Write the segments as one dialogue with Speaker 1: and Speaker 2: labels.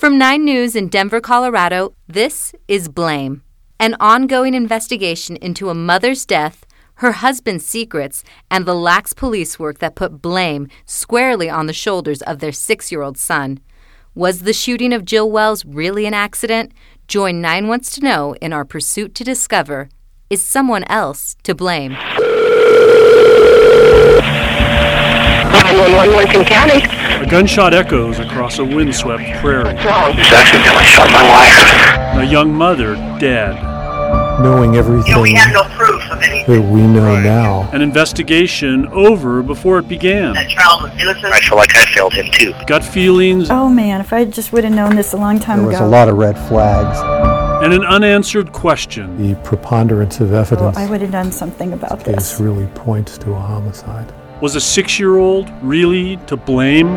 Speaker 1: From 9 News in Denver, Colorado, this is Blame, an ongoing investigation into a mother's death, her husband's secrets, and the lax police work that put blame squarely on the shoulders of their 6-year-old son. Was the shooting of Jill Wells really an accident? Join 9 Wants to Know in our pursuit to discover, is someone else to blame?
Speaker 2: 911 Lincoln County.
Speaker 3: A gunshot echoes across a windswept prairie.
Speaker 2: What's wrong?
Speaker 4: This accidentally shot my wife.
Speaker 3: A young mother dead.
Speaker 5: Knowing everything
Speaker 2: We have no proof of anything.
Speaker 5: that we know now.
Speaker 3: An investigation over before it began.
Speaker 2: That child was innocent.
Speaker 4: I feel like I failed him too.
Speaker 3: Gut feelings
Speaker 6: Oh man, if I just would have known this a long time
Speaker 5: There was
Speaker 6: ago.
Speaker 5: a lot of red flags.
Speaker 3: and an unanswered question.
Speaker 5: The preponderance of evidence
Speaker 6: I would have done something about
Speaker 5: case
Speaker 6: this.
Speaker 5: really points to a homicide.
Speaker 3: Was a 6-year-old really to blame?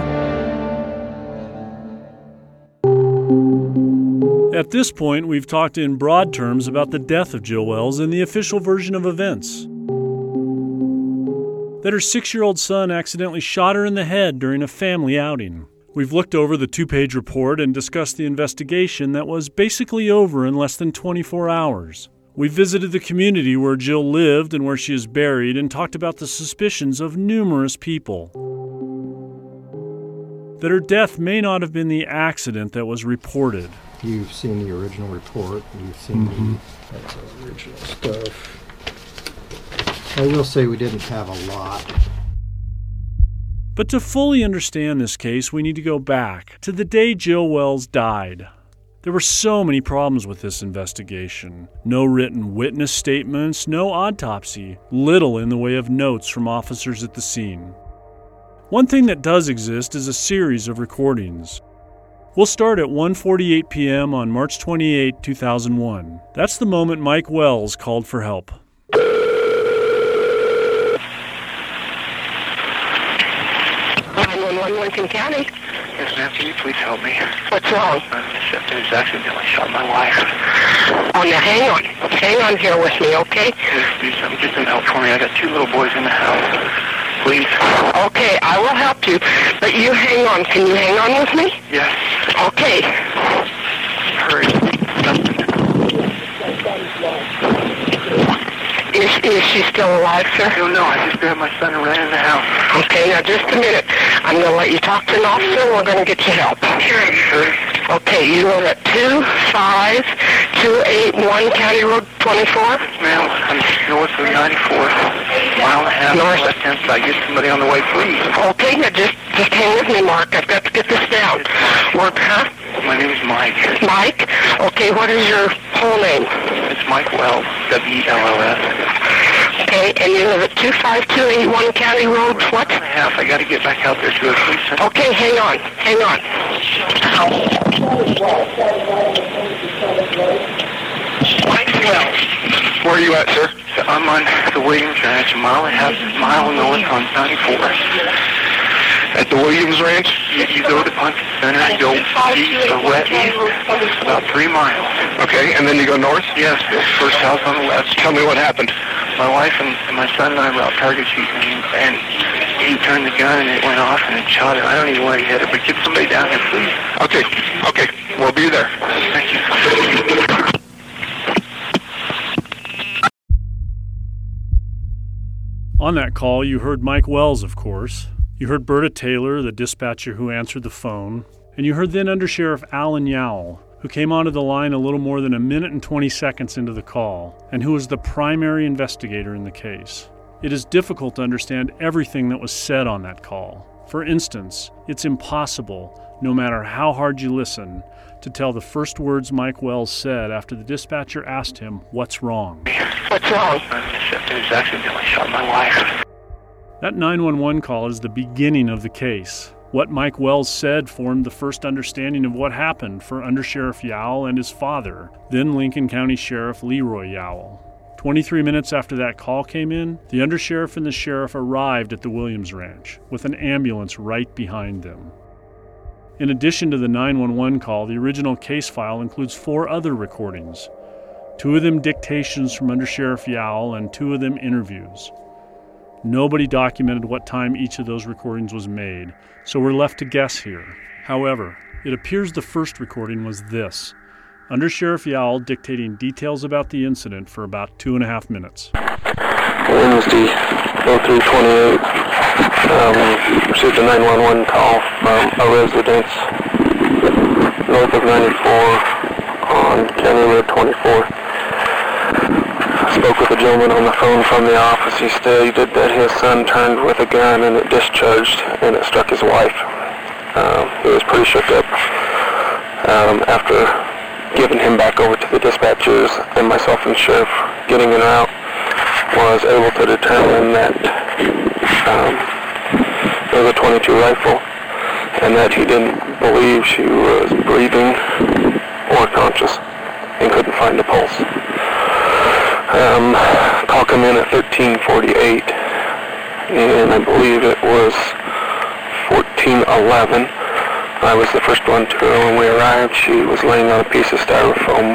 Speaker 3: At this point, we've talked in broad terms about the death of Jill Wells and the official version of events. That her 6-year-old son accidentally shot her in the head during a family outing. We've looked over the 2-page report and discussed the investigation that was basically over in less than 24 hours. We visited the community where Jill lived and where she is buried and talked about the suspicions of numerous people. That her death may not have been the accident that was reported.
Speaker 5: You've seen the original report, you've seen the original stuff. I will say we didn't have a lot.
Speaker 3: But to fully understand this case, we need to go back to the day Jill Wells died. There were so many problems with this investigation. No written witness statements, no autopsy, little in the way of notes from officers at the scene. One thing that does exist is a series of recordings. We'll start at 1:48 p.m. on March 28, 2001. That's the moment Mike Wells called for help.
Speaker 2: 911 Lincoln County.
Speaker 4: Yes, ma'am, can you please help me?
Speaker 2: What's wrong?
Speaker 4: This accidentally shot my wife.
Speaker 2: Oh, now hang on. Hang on here with me, okay?
Speaker 4: Please, get some help for me. I got 2 little boys in the house. Please.
Speaker 2: Okay, I will help you. But you hang on. Can you hang on with me?
Speaker 4: Yes.
Speaker 2: Okay.
Speaker 4: Hurry.
Speaker 2: Is she still alive, sir?
Speaker 4: I don't know. I just grabbed my son and ran in the house.
Speaker 2: Okay, now just a minute. I'm going to let you talk to an officer and we're going to get you help.
Speaker 4: Sure.
Speaker 2: Okay, you live at 25281 County Road 24?
Speaker 4: Ma'am, I'm north of 94. Mile and a half
Speaker 2: North.
Speaker 4: left-hand side. Get somebody on the way, please.
Speaker 2: Okay, now just hang with me, Mark. I've got to get this down. Huh?
Speaker 4: My name is Mike.
Speaker 2: Mike? Okay, what is your whole name?
Speaker 4: It's Mike Wells, W-E-L-L-S.
Speaker 2: Okay, and you live at 25281 County Road, what?
Speaker 4: Mile and a half. I got to get back out there to it, please.
Speaker 2: Okay, hang on.
Speaker 4: Mike Wells.
Speaker 7: Where are you at, sir?
Speaker 4: I'm on the Williams Ranch, a mile north on 94.
Speaker 7: At the Williams Ranch?
Speaker 4: You go to Punkin Center and go east or west, about 3 miles.
Speaker 7: Okay, and then you go north?
Speaker 4: Yes, first house on the left.
Speaker 7: Tell me what happened.
Speaker 4: My wife and my son and I were out target shooting, and he turned the gun and it went off and it shot her. I don't even know where he hit it, but get somebody down here, please.
Speaker 7: Okay, we'll be there.
Speaker 4: Thank you.
Speaker 3: On that call, you heard Mike Wells, of course. You heard Berta Taylor, the dispatcher who answered the phone. And you heard then Undersheriff Alan Yowell, who came onto the line a little more than 1 minute and 20 seconds into the call, and who was the primary investigator in the case. It is difficult to understand everything that was said on that call. For instance, it's impossible, no matter how hard you listen, to tell the first words Mike Wells said after the dispatcher asked him, "What's wrong?"
Speaker 2: What's wrong?
Speaker 4: This accidentally shot my wife.
Speaker 3: That 911 call is the beginning of the case. What Mike Wells said formed the first understanding of what happened for Undersheriff Yowell and his father, then Lincoln County Sheriff Leroy Yowell. 23 minutes after that call came in, the undersheriff and the sheriff arrived at the Williams Ranch, with an ambulance right behind them. In addition to the 911 call, the original case file includes 4 other recordings. 2 of them dictations from Undersheriff Yowell and 2 of them interviews. Nobody documented what time each of those recordings was made, so we're left to guess here. However, it appears the first recording was this: Under Sheriff Yowell dictating details about the incident for about 2.5 minutes.
Speaker 4: Wednesday, 03:28, received a 911 call from a residence north of 94 on County Road 24. Spoke with a gentleman on the phone from the office. He stated that his son turned with a gun and it discharged and it struck his wife. He was pretty shook up. After giving him back over to the dispatchers and myself and Sheriff getting en route, was able to determine that it was a .22 rifle and that he didn't believe she was breathing or conscious and couldn't find a pulse. Call come in at 13:48 and I believe it was 14:11. I was the first one to her. When we arrived, she was laying on a piece of styrofoam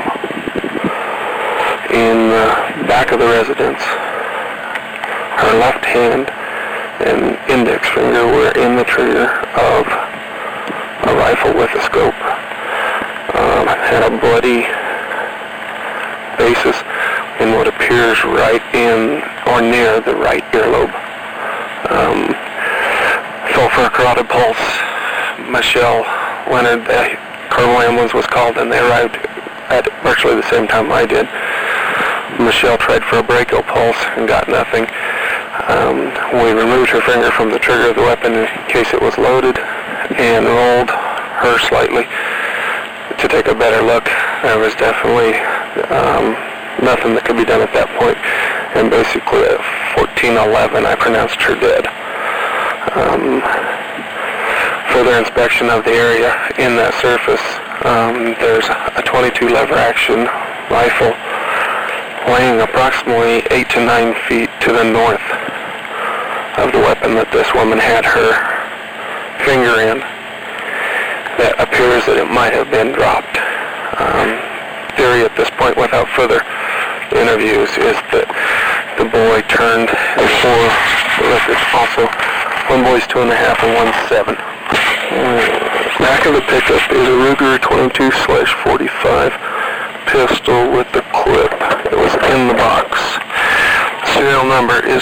Speaker 4: in the back of the residence. Her left hand and index finger were in the trigger of a rifle with a scope. Had a bloody basis in what appears right in or near the right earlobe. Felt for a carotid pulse. Michelle Leonard, the Colonel ambulance was called and they arrived at virtually the same time I did. Michelle tried for a brachial pulse and got nothing. We removed her finger from the trigger of the weapon in case it was loaded and rolled her slightly to take a better look. There was definitely nothing that could be done at that point, and basically at 14:11 I pronounced her dead. Further inspection of the area in that surface, there's a .22 lever action rifle laying approximately 8 to 9 feet to the north of the weapon that this woman had her finger in. That appears that it might have been dropped. Theory at this point, without further interviews, is that the boy turned, and for the record also, one boy's 2.5 and one's 7. Back of the pickup is a Ruger 22/45 pistol with the clip. It was in the box. Serial number is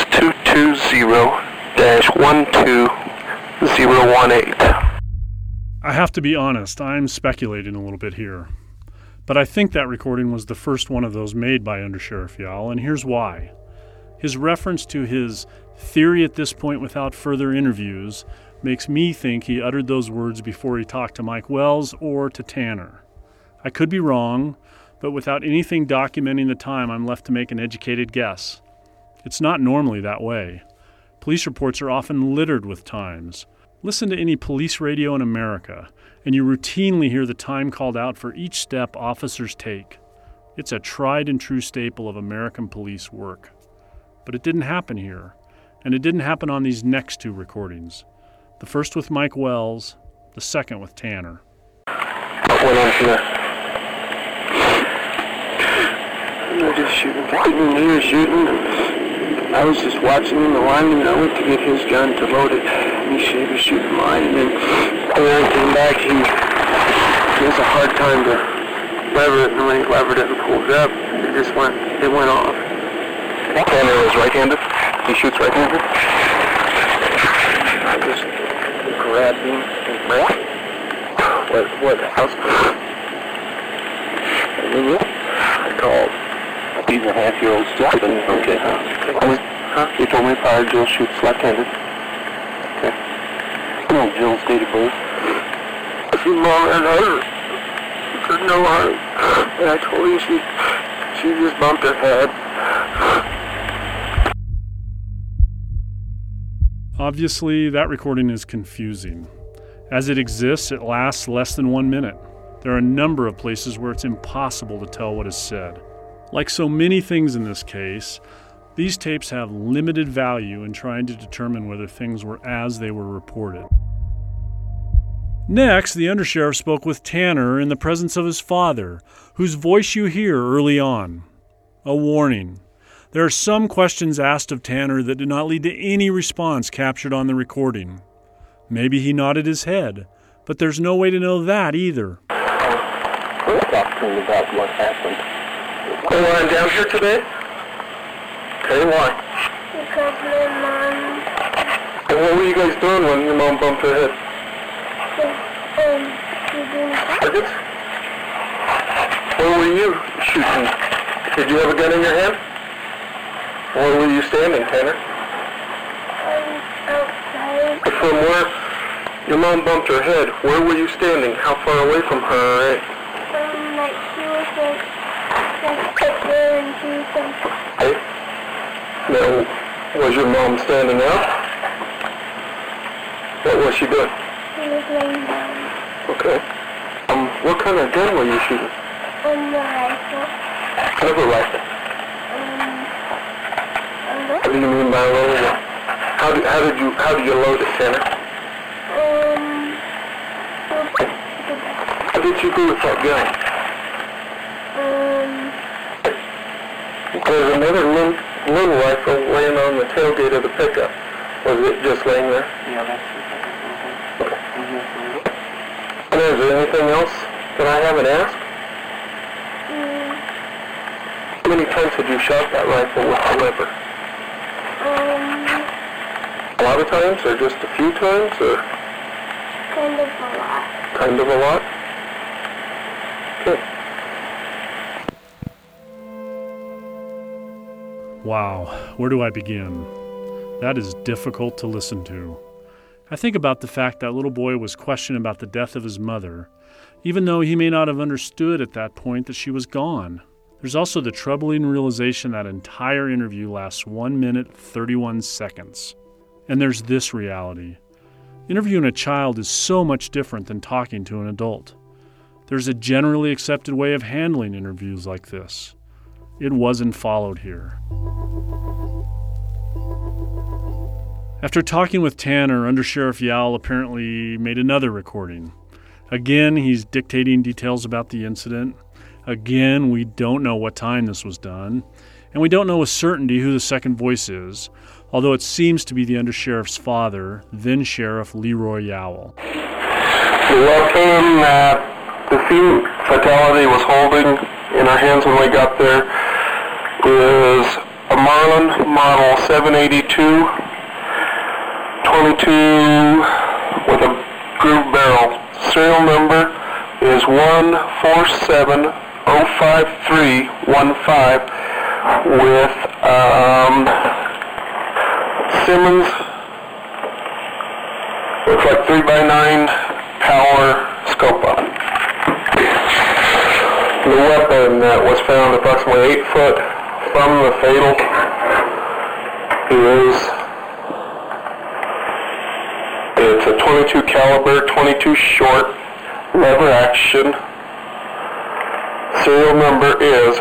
Speaker 4: 220-12018.
Speaker 3: I have to be honest, I'm speculating a little bit here. But I think that recording was the first one of those made by Under Sheriff Yowell, and here's why. His reference to his theory at this point without further interviews makes me think he uttered those words before he talked to Mike Wells or to Tanner. I could be wrong, but without anything documenting the time, I'm left to make an educated guess. It's not normally that way. Police reports are often littered with times. Listen to any police radio in America, and you routinely hear the time called out for each step officers take. It's a tried and true staple of American police work. But it didn't happen here, and it didn't happen on these next two recordings. The first with Mike Wells, the second with Tanner.
Speaker 4: What went on from there? They were just shooting. They were shooting. I was just watching him, the lineman, and I went to get his gun to load it. And he was shooting mine, and then when I came back, he has a hard time to lever it, and when he levered it and pulled it up, it went off. Tanner is right-handed? He shoots right-handed? I just grabbed him and what house? I called. He's a half-year-old stupid. Okay. He told me if I heard Jill shoots left-handed. Okay. No, Jill's date of birth. She mom and her. There's no harm. And I told you she just bumped her head.
Speaker 3: Obviously, that recording is confusing. As it exists, it lasts less than 1 minute. There are a number of places where it's impossible to tell what is said. Like so many things in this case, these tapes have limited value in trying to determine whether things were as they were reported. Next, the undersheriff spoke with Tanner in the presence of his father, whose voice you hear early on. A warning. There are some questions asked of Tanner that did not lead to any response captured on the recording. Maybe he nodded his head, but there's no way to know that either.
Speaker 4: Let's talk to him about what happened. Are you lying down here today? Okay, why?
Speaker 8: Because my mom...
Speaker 4: And what were you guys doing when your mom bumped her head?
Speaker 8: Shooting.
Speaker 4: Targets? Where were you shooting? Did you have a gun in your hand? Where were you standing, Tanner?
Speaker 8: Outside.
Speaker 4: From where your mom bumped her head, where were you standing? How far away from her?
Speaker 8: Like she was like up there and she was like...
Speaker 4: Hey? Now, was your mom standing up? What was she doing?
Speaker 8: She was laying down.
Speaker 4: Okay. What kind of gun were you shooting?
Speaker 8: The rifle.
Speaker 4: Kind of a rifle. What do you mean by loading it? How do you load it, Tanner? How did you do with that gun? There's another little rifle laying on the tailgate of the pickup. Was it just laying there? Yeah, that's it. Okay. And is there anything else that I haven't asked? How many times have you shot that rifle with the lever? A lot of times, or just a few times, or?
Speaker 8: Kind of a lot.
Speaker 4: Kind of a lot? Good.
Speaker 3: Wow, where do I begin? That is difficult to listen to. I think about the fact that little boy was questioned about the death of his mother, even though he may not have understood at that point that she was gone. There's also the troubling realization that entire interview lasts 1 minute, 31 seconds. And there's this reality. Interviewing a child is so much different than talking to an adult. There's a generally accepted way of handling interviews like this. It wasn't followed here. After talking with Tanner, Undersheriff Yowell apparently made another recording. Again, he's dictating details about the incident. Again, we don't know what time this was done, and we don't know with certainty who the second voice is, although it seems to be the Undersheriff's father, then Sheriff Leroy Yowell.
Speaker 4: The weapon that the scene fatality was holding in our hands when we got there is a Marlin Model 782 22 with a groove barrel. Serial number is 147-05315 with Simmons, looks like 3x9 power scope up. The weapon that was found approximately 8 foot from the fatal it's a .22 caliber, .22 short, lever action. Serial number is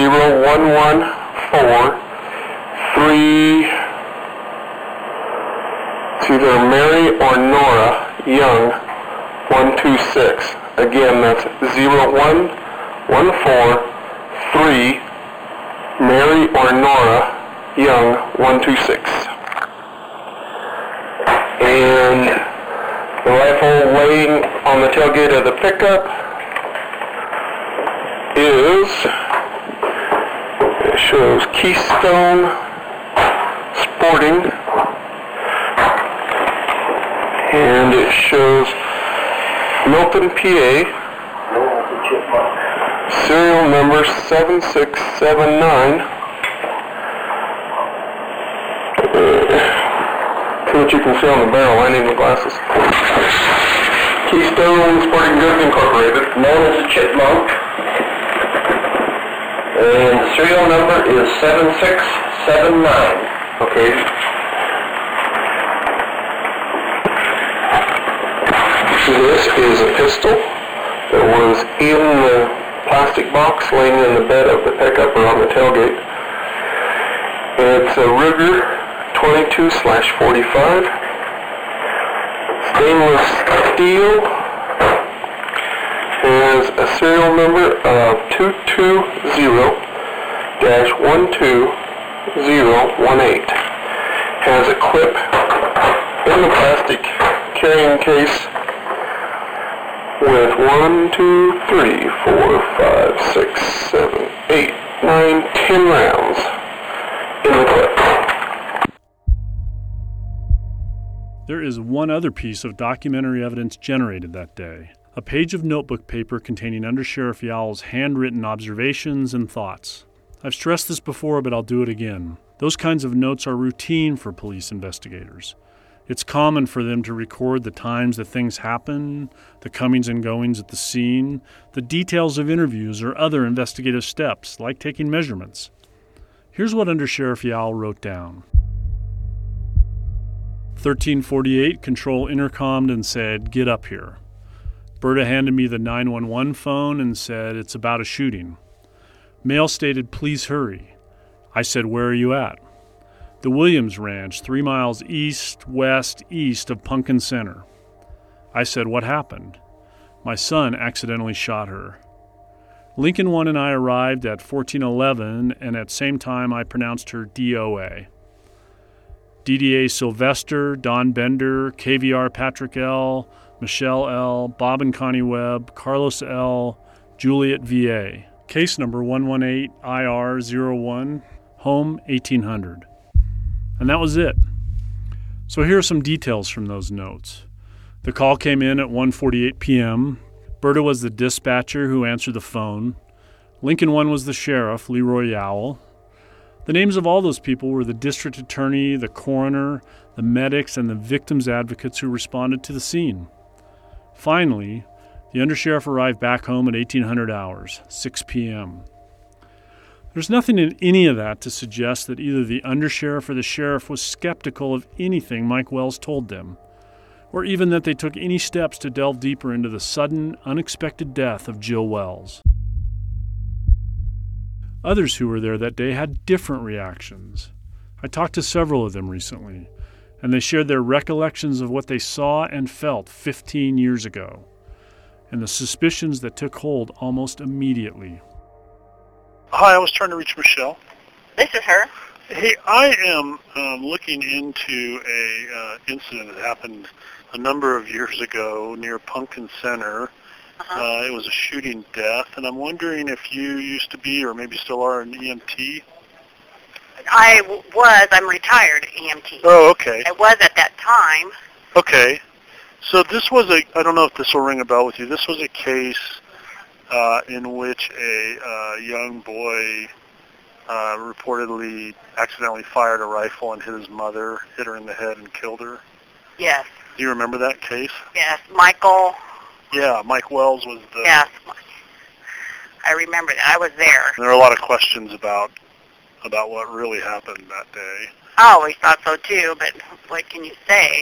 Speaker 4: 0114-3. It's either Mary or Nora Young 126. Again, that's 0114-3 Mary or Nora Young 126. And the rifle laying on the tailgate of the pickup it shows Keystone Sporting, and it shows Milton, PA, serial number 7679. See what you can see on the barrel. I need my glasses. Keystone Sporting Goods Incorporated, known as a Chipmunk. And the serial number is 7679. Okay. This is a pistol that was in the plastic box laying in the bed of the pickup or on the tailgate. It's a Ruger 22/45. Stainless steel. Has a serial number of 220-12 1018. Has a clip in the plastic carrying case with 1, 2, 3, 4, 5, 6, 7, 8, 9, 10 rounds in the clip.
Speaker 3: There is one other piece of documentary evidence generated that day. A page of notebook paper containing Under Sheriff Yowell's handwritten observations and thoughts. I've stressed this before, but I'll do it again. Those kinds of notes are routine for police investigators. It's common for them to record the times that things happen, the comings and goings at the scene, the details of interviews or other investigative steps, like taking measurements. Here's what Under Sheriff Yowell wrote down. 1348, Control intercommed and said, "Get up here." Berta handed me the 911 phone and said, "It's about a shooting." Male stated, "Please hurry." I said, "Where are you at?" The Williams Ranch, 3 miles west-east of Pumpkin Center. I said, "What happened?" My son accidentally shot her. Lincoln One and I arrived at 1411, and at the same time I pronounced her DOA. DDA Sylvester, Don Bender, KVR Patrick L., Michelle L., Bob and Connie Webb, Carlos L., Juliet VA. Case number 118IR01, home 1800. And that was it. So here are some details from those notes. The call came in at 1:48 p.m. Berta was the dispatcher who answered the phone. Lincoln One was the sheriff, Leroy Yowell. The names of all those people were the district attorney, the coroner, the medics, and the victims' advocates who responded to the scene. Finally, the undersheriff arrived back home at 1800 hours, 6 p.m. There's nothing in any of that to suggest that either the undersheriff or the sheriff was skeptical of anything Mike Wells told them, or even that they took any steps to delve deeper into the sudden, unexpected death of Jill Wells. Others who were there that day had different reactions. I talked to several of them recently, and they shared their recollections of what they saw and felt 15 years ago, and the suspicions that took hold almost immediately.
Speaker 9: Hi, I was trying to reach Michelle.
Speaker 2: This is her.
Speaker 9: Hey, I am looking into a incident that happened a number of years ago near Pumpkin Center. It was a shooting death, and I'm wondering if you used to be, or maybe still are, an EMT?
Speaker 2: I'm retired EMT.
Speaker 9: Oh, okay.
Speaker 2: I was at that time.
Speaker 9: Okay. So this was I don't know if this will ring a bell with you, this was a case in which a young boy reportedly accidentally fired a rifle and hit his mother, hit her in the head and killed her.
Speaker 2: Yes.
Speaker 9: Do you remember that case?
Speaker 2: Yes, Michael.
Speaker 9: Yeah, Mike Wells was the...
Speaker 2: Yes, I remember that. I was there.
Speaker 9: There are a lot of questions about what really happened that day.
Speaker 2: I always thought so too, but what can you say?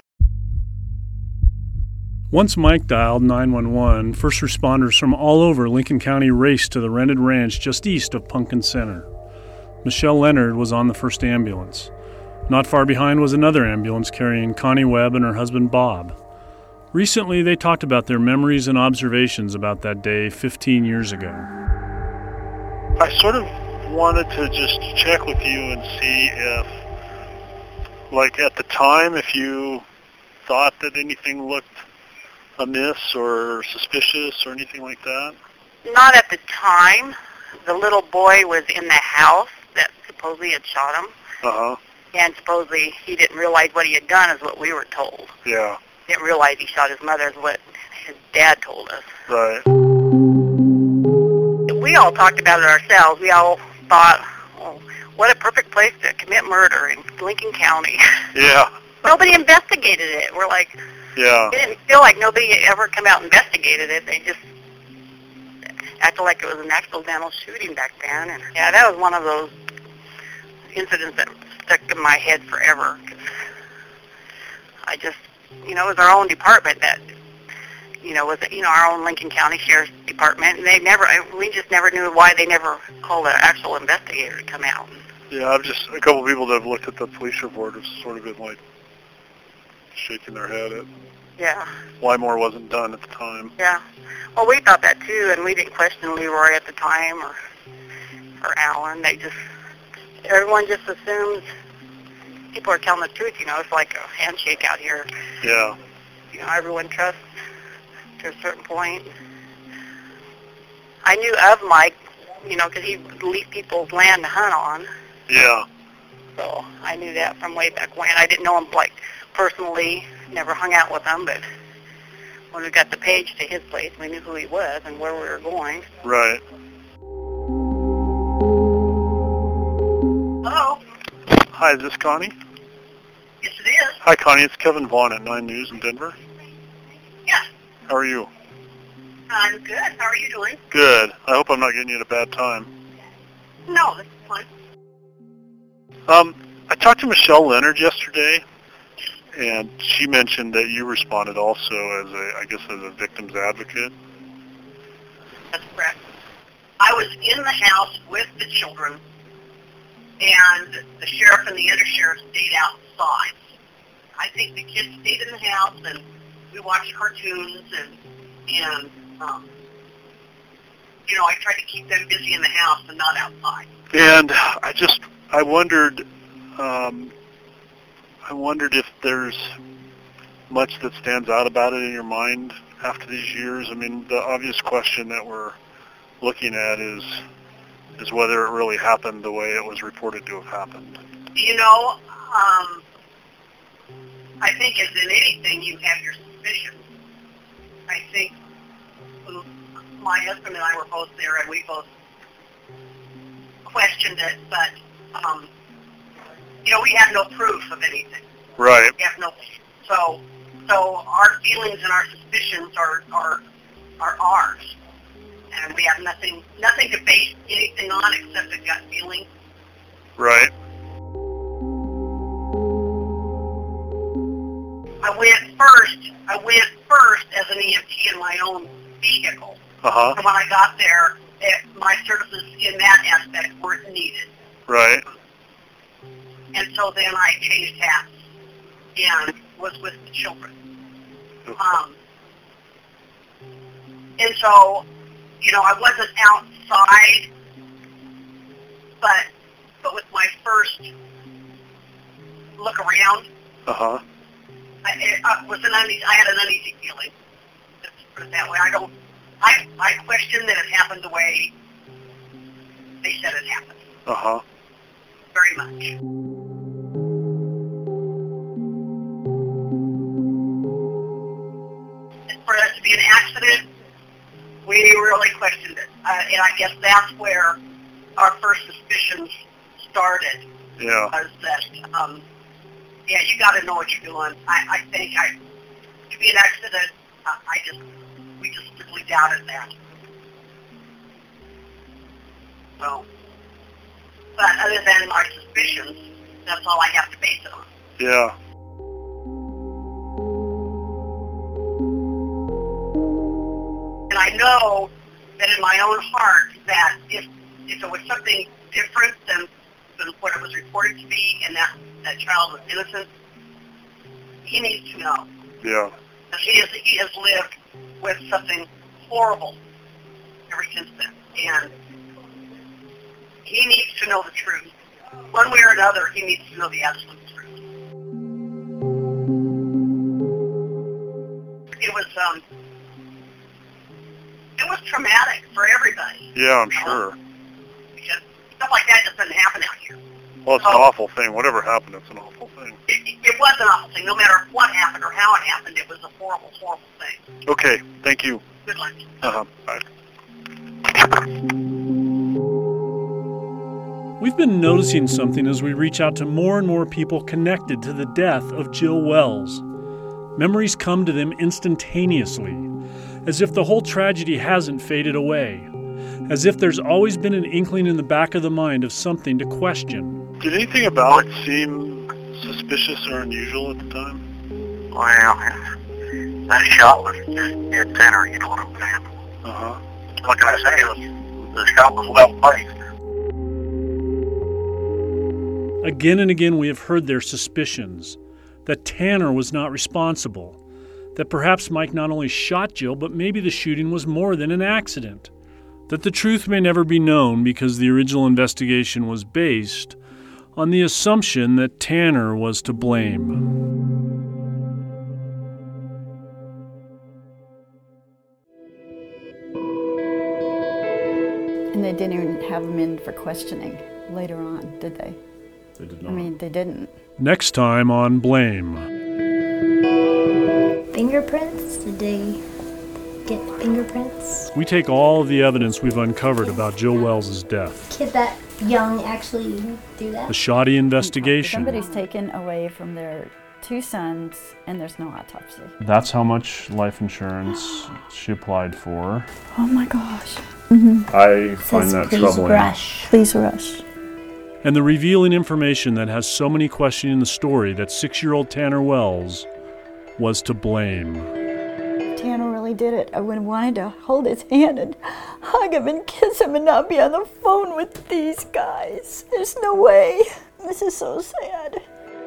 Speaker 3: Once Mike dialed 911, first responders from all over Lincoln County raced to the rented ranch just east of Pumpkin Center. Michelle Leonard was on the first ambulance. Not far behind was another ambulance carrying Connie Webb and her husband Bob. Recently, they talked about their memories and observations about that day 15 years ago.
Speaker 9: I sort of wanted to just check with you and see if, like at the time, if you thought that anything looked amiss or suspicious or anything like that?
Speaker 2: Not at the time. The little boy was in the house that supposedly had shot him.
Speaker 9: Uh-huh.
Speaker 2: And supposedly he didn't realize what he had done is what we were told.
Speaker 9: Yeah.
Speaker 2: Didn't realize he shot his mother is what his dad told us.
Speaker 9: Right.
Speaker 2: We all talked about it ourselves. We all thought, oh, what a perfect place to commit murder in Lincoln County.
Speaker 9: Yeah.
Speaker 2: Nobody investigated it. We're like,
Speaker 9: yeah.
Speaker 2: It didn't feel like nobody ever come out and investigated it. They just acted like it was an accidental shooting back then. And yeah, that was one of those incidents that stuck in my head forever. 'Cause I just, it was our own department that, was, our own Lincoln County Sheriff's Department. And we just never knew why they never called an actual investigator to come out.
Speaker 9: Yeah, a couple of people that have looked at the police report have sort of been like shaking their head at why more wasn't done at the time.
Speaker 2: Yeah. Well, we thought that too, and we didn't question Leroy at the time or Alan. They just everyone just assumes people are telling the truth. You know, it's like a handshake out here.
Speaker 9: Yeah.
Speaker 2: You know, everyone trusts to a certain point. I knew of Mike, you know, because he would leave people's land to hunt on.
Speaker 9: Yeah.
Speaker 2: So I knew that from way back when. I didn't know him, like, personally, never hung out with him, but when we got the page to his place, we knew who he was and where we were going.
Speaker 9: Right.
Speaker 2: Hello?
Speaker 9: Hi, is this Connie?
Speaker 2: Yes, it is.
Speaker 9: Hi, Connie. It's Kevin Vaughn at 9 News in Denver.
Speaker 2: Yeah.
Speaker 9: How are you?
Speaker 2: I'm good. How are you doing?
Speaker 9: Good. I hope I'm not getting you at a bad time.
Speaker 2: No, this is fine.
Speaker 9: I talked to Michelle Leonard yesterday, and she mentioned that you responded also as a victim's advocate.
Speaker 2: That's correct. I was in the house with the children, and the sheriff and the undersheriff stayed outside. I think the kids stayed in the house, and we watched cartoons, and you know, I tried to keep them busy in the house and not outside.
Speaker 9: And I wondered if there's much that stands out about it in your mind after these years. I mean, the obvious question that we're looking at is whether it really happened the way it was reported to have happened.
Speaker 2: You know, I think as in anything, you have your suspicions. I think my husband and I were both there, and we both questioned it, but you know, we have no proof of anything.
Speaker 9: Right.
Speaker 2: We have no. So our feelings and our suspicions are ours, and we have nothing to base anything on except a gut feeling.
Speaker 9: Right.
Speaker 2: I went first as an EMT in my own vehicle.
Speaker 9: Uh-huh.
Speaker 2: And when I got there, my services in that aspect weren't needed.
Speaker 9: Right.
Speaker 2: And so then I changed hats and was with the children. And so, you know, I wasn't outside, but with my first look around,
Speaker 9: Uh-huh.
Speaker 2: I had an uneasy feeling. Let's put it that way. I question that it happened the way they said it happened.
Speaker 9: Uh-huh.
Speaker 2: Very much. And for that to be an accident, we really questioned it. And I guess that's where our first suspicions started.
Speaker 9: Yeah.
Speaker 2: Was that, yeah, you got to know what you're doing. I think to be an accident, we just simply doubted that. So, but other than my suspicions, that's all I have to base it on.
Speaker 9: Yeah.
Speaker 2: And I know that in my own heart that if it was something different than what it was reported to be, and that child was innocent, he needs to know.
Speaker 9: Yeah.
Speaker 2: He has lived with something horrible ever since then, and he needs to know the truth. One way or another, he needs to know the absolute truth. It was traumatic for everybody.
Speaker 9: Yeah, I'm sure.
Speaker 2: Because stuff like that just doesn't happen out here.
Speaker 9: Well, it's an awful thing. Whatever happened, it's an awful thing.
Speaker 2: It was an awful thing. No matter what happened or how it happened, it was a horrible, horrible thing.
Speaker 9: Okay, thank you.
Speaker 2: Good luck.
Speaker 9: Uh-huh. Bye.
Speaker 3: We've been noticing something as we reach out to more and more people connected to the death of Jill Wells. Memories come to them instantaneously, as if the whole tragedy hasn't faded away, as if there's always been an inkling in the back of the mind of something to question.
Speaker 9: Did anything about it seem suspicious or unusual at the time?
Speaker 10: Well, that shot was just dead center, you know what I'm saying?
Speaker 9: Uh-huh.
Speaker 10: What can I say? The shot was well placed.
Speaker 3: Again and again we have heard their suspicions, that Tanner was not responsible, that perhaps Mike not only shot Jill, but maybe the shooting was more than an accident, that the truth may never be known because the original investigation was based on the assumption that Tanner was to blame.
Speaker 6: And they didn't even have him in for questioning later on, did they?
Speaker 3: They did not.
Speaker 6: I mean, they didn't.
Speaker 3: Next time on Blame.
Speaker 8: Fingerprints? Did they get fingerprints?
Speaker 3: We take all of the evidence we've uncovered about Jill Wells' death.
Speaker 8: Did that young actually do that?
Speaker 3: The shoddy investigation.
Speaker 6: Somebody's taken away from their 2 sons, and there's no autopsy.
Speaker 3: That's how much life insurance she applied for.
Speaker 6: Oh my gosh.
Speaker 3: I find that troubling.
Speaker 6: Please rush.
Speaker 3: And the revealing information that has so many questioning the story that 6-year-old Tanner Wells was to blame.
Speaker 6: Tanner really did it. I would have wanted to hold his hand and hug him and kiss him and not be on the phone with these guys. There's no way. This is so sad.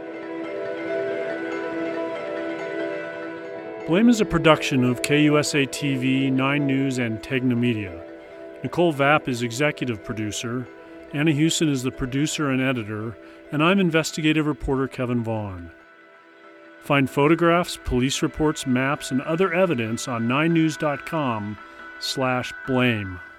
Speaker 3: Blame is a production of KUSA TV, 9 News, and Tegna Media. Nicole Vapp is executive producer, Anna Houston is the producer and editor, and I'm investigative reporter Kevin Vaughn. Find photographs, police reports, maps, and other evidence on 9news.com/blame.